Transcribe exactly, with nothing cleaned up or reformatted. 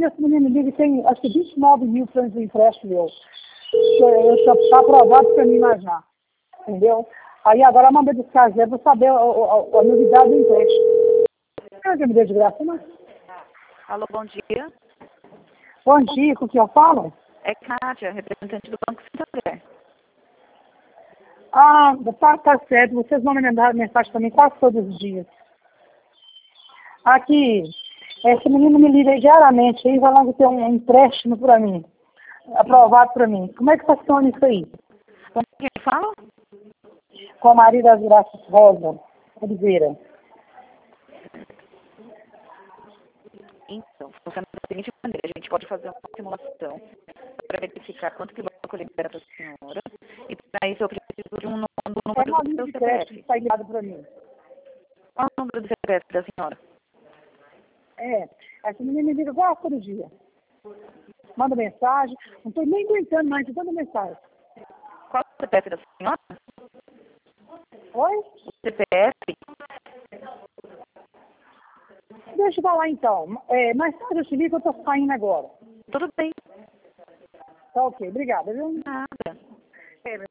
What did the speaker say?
dia esse menino me liga e tem, acho que vinte e nove mil planos de empréstimo meu. Eu está aprovado para mim mais já. Entendeu? Aí agora eu mandei buscar Zé para saber a, a, a, a novidade do empréstimo. Não me deu de graça, não. Alô, bom dia. Bom dia, com o que eu falo? É Kátia, representante do Banco Santander. Ah, tá, tá certo. Vocês vão me mandar mensagem para mim quase todos os dias. Aqui, esse menino me liga diariamente aí, falando que tem um empréstimo para mim, aprovado para mim. Como é que funciona isso aí? Com quem fala? Com a Maria das Graças Rosa Oliveira. Então, funciona da seguinte maneira. A gente pode fazer uma simulação para verificar quanto que o banco libera para a senhora. E para isso eu preciso de um nome, do É número uma do linha seu de C P crédito que F. está ligado para mim. Qual é o número do C P F da senhora? É, esse menino me liga quase todo dia. Manda mensagem, não estou nem aguentando mais de tanta mensagem. Qual é o C P F da senhora? Oi? O C P F? Deixa eu falar então. É, mais tarde eu te ligo, eu estou saindo agora. Tudo bem. Tá ok, obrigada, viu? Nada. É,